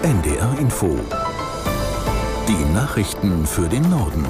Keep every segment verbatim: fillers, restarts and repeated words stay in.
N D R Info. Die Nachrichten für den Norden.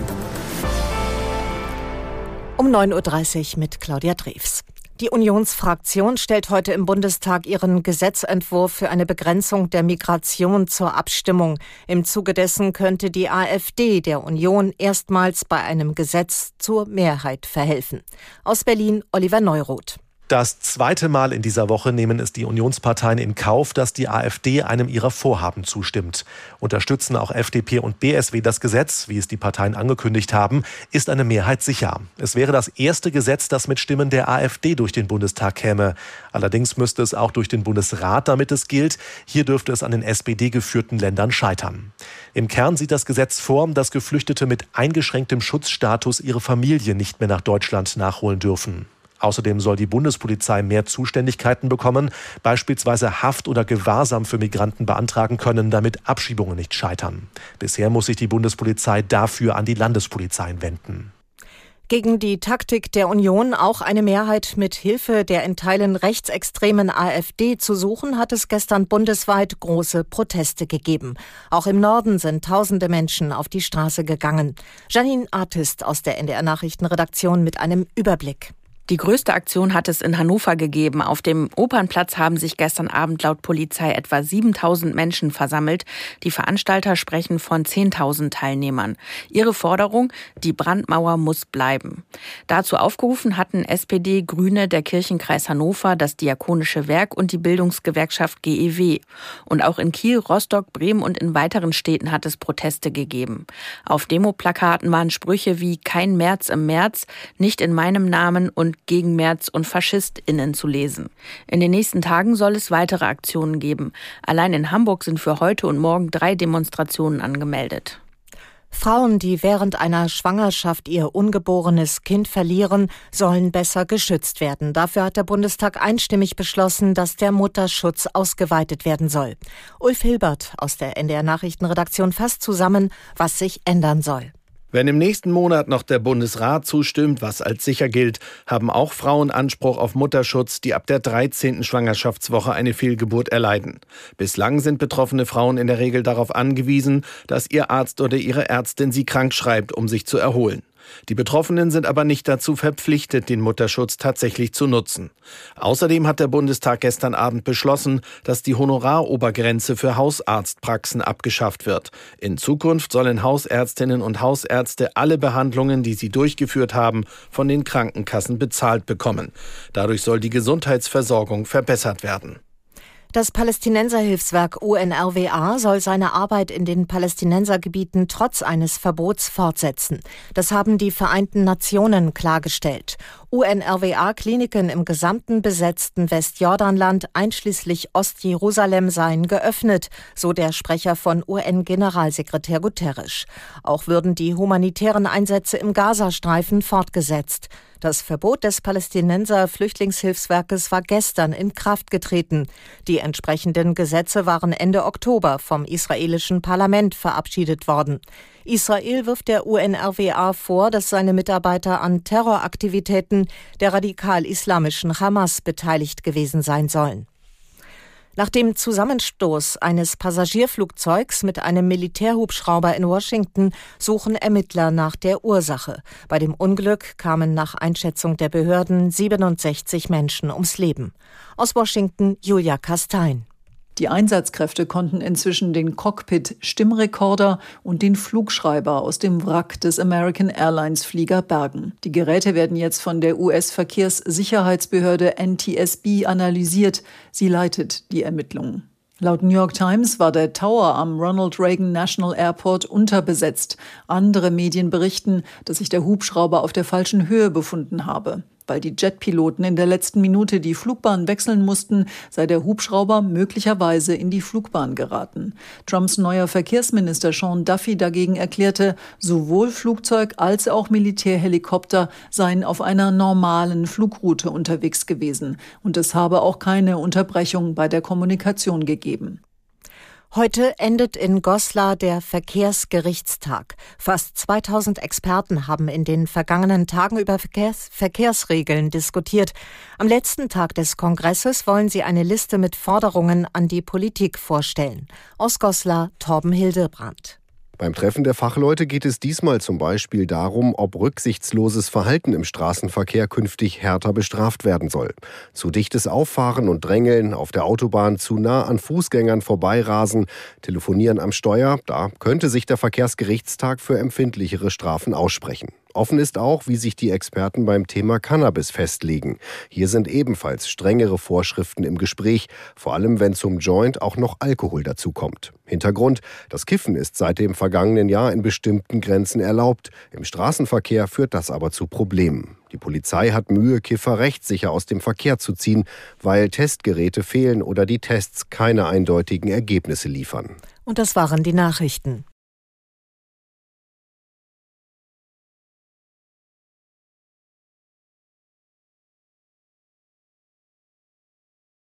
Um neun Uhr dreißig mit Claudia Drews. Die Unionsfraktion stellt heute im Bundestag ihren Gesetzentwurf für eine Begrenzung der Migration zur Abstimmung. Im Zuge dessen könnte die AfD der Union erstmals bei einem Gesetz zur Mehrheit verhelfen. Aus Berlin Oliver Neuroth. Das zweite Mal in dieser Woche nehmen es die Unionsparteien in Kauf, dass die AfD einem ihrer Vorhaben zustimmt. Unterstützen auch F D P und B S W das Gesetz, wie es die Parteien angekündigt haben, ist eine Mehrheit sicher. Es wäre das erste Gesetz, das mit Stimmen der AfD durch den Bundestag käme. Allerdings müsste es auch durch den Bundesrat, damit es gilt. Hier dürfte es an den S P D-geführten Ländern scheitern. Im Kern sieht das Gesetz vor, dass Geflüchtete mit eingeschränktem Schutzstatus ihre Familie nicht mehr nach Deutschland nachholen dürfen. Außerdem soll die Bundespolizei mehr Zuständigkeiten bekommen, beispielsweise Haft oder Gewahrsam für Migranten beantragen können, damit Abschiebungen nicht scheitern. Bisher muss sich die Bundespolizei dafür an die Landespolizeien wenden. Gegen die Taktik der Union, auch eine Mehrheit mit Hilfe der in Teilen rechtsextremen AfD zu suchen, hat es gestern bundesweit große Proteste gegeben. Auch im Norden sind tausende Menschen auf die Straße gegangen. Janine Artist aus der N D R-Nachrichtenredaktion mit einem Überblick. Die größte Aktion hat es in Hannover gegeben. Auf dem Opernplatz haben sich gestern Abend laut Polizei etwa siebentausend Menschen versammelt. Die Veranstalter sprechen von zehntausend Teilnehmern. Ihre Forderung: die Brandmauer muss bleiben. Dazu aufgerufen hatten S P D, Grüne, der Kirchenkreis Hannover, das Diakonische Werk und die Bildungsgewerkschaft G E W. Und auch in Kiel, Rostock, Bremen und in weiteren Städten hat es Proteste gegeben. Auf Demoplakaten waren Sprüche wie „Kein März im März", „Nicht in meinem Namen" und „Gegen März und FaschistInnen" zu lesen. In den nächsten Tagen soll es weitere Aktionen geben. Allein in Hamburg sind für heute und morgen drei Demonstrationen angemeldet. Frauen, die während einer Schwangerschaft ihr ungeborenes Kind verlieren, sollen besser geschützt werden. Dafür hat der Bundestag einstimmig beschlossen, dass der Mutterschutz ausgeweitet werden soll. Ulf Hilbert aus der N D R-Nachrichtenredaktion fasst zusammen, was sich ändern soll. Wenn im nächsten Monat noch der Bundesrat zustimmt, was als sicher gilt, haben auch Frauen Anspruch auf Mutterschutz, die ab der dreizehnten Schwangerschaftswoche eine Fehlgeburt erleiden. Bislang sind betroffene Frauen in der Regel darauf angewiesen, dass ihr Arzt oder ihre Ärztin sie krank schreibt, um sich zu erholen. Die Betroffenen sind aber nicht dazu verpflichtet, den Mutterschutz tatsächlich zu nutzen. Außerdem hat der Bundestag gestern Abend beschlossen, dass die Honorarobergrenze für Hausarztpraxen abgeschafft wird. In Zukunft sollen Hausärztinnen und Hausärzte alle Behandlungen, die sie durchgeführt haben, von den Krankenkassen bezahlt bekommen. Dadurch soll die Gesundheitsversorgung verbessert werden. Das Palästinenserhilfswerk U N R W A soll seine Arbeit in den Palästinensergebieten trotz eines Verbots fortsetzen. Das haben die Vereinten Nationen klargestellt. U N R W A-Kliniken im gesamten besetzten Westjordanland einschließlich Ostjerusalem seien geöffnet, so der Sprecher von U N-Generalsekretär Guterres. Auch würden die humanitären Einsätze im Gazastreifen fortgesetzt. Das Verbot des Palästinenser-Flüchtlingshilfswerkes war gestern in Kraft getreten. Die entsprechenden Gesetze waren Ende Oktober vom israelischen Parlament verabschiedet worden. Israel wirft der U N R W A vor, dass seine Mitarbeiter an Terroraktivitäten der radikal-islamischen Hamas beteiligt gewesen sein sollen. Nach dem Zusammenstoß eines Passagierflugzeugs mit einem Militärhubschrauber in Washington suchen Ermittler nach der Ursache. Bei dem Unglück kamen nach Einschätzung der Behörden siebenundsechzig Menschen ums Leben. Aus Washington Julia Kastein. Die Einsatzkräfte konnten inzwischen den Cockpit-Stimmrekorder und den Flugschreiber aus dem Wrack des American Airlines-Flieger bergen. Die Geräte werden jetzt von der U S-Verkehrssicherheitsbehörde N T S B analysiert. Sie leitet die Ermittlungen. Laut New York Times war der Tower am Ronald Reagan National Airport unterbesetzt. Andere Medien berichten, dass sich der Hubschrauber auf der falschen Höhe befunden habe. Weil die Jetpiloten in der letzten Minute die Flugbahn wechseln mussten, sei der Hubschrauber möglicherweise in die Flugbahn geraten. Trumps neuer Verkehrsminister Sean Duffy dagegen erklärte, sowohl Flugzeug als auch Militärhelikopter seien auf einer normalen Flugroute unterwegs gewesen und es habe auch keine Unterbrechung bei der Kommunikation gegeben. Heute endet in Goslar der Verkehrsgerichtstag. Fast zweitausend Experten haben in den vergangenen Tagen über Verkehrs- Verkehrsregeln diskutiert. Am letzten Tag des Kongresses wollen sie eine Liste mit Forderungen an die Politik vorstellen. Aus Goslar, Torben Hildebrand. Beim Treffen der Fachleute geht es diesmal zum Beispiel darum, ob rücksichtsloses Verhalten im Straßenverkehr künftig härter bestraft werden soll. Zu dichtes Auffahren und Drängeln, auf der Autobahn zu nah an Fußgängern vorbeirasen, telefonieren am Steuer, da könnte sich der Verkehrsgerichtstag für empfindlichere Strafen aussprechen. Offen ist auch, wie sich die Experten beim Thema Cannabis festlegen. Hier sind ebenfalls strengere Vorschriften im Gespräch, vor allem wenn zum Joint auch noch Alkohol dazukommt. Hintergrund: Das Kiffen ist seit dem vergangenen Jahr in bestimmten Grenzen erlaubt. Im Straßenverkehr führt das aber zu Problemen. Die Polizei hat Mühe, Kiffer rechtssicher aus dem Verkehr zu ziehen, weil Testgeräte fehlen oder die Tests keine eindeutigen Ergebnisse liefern. Und das waren die Nachrichten.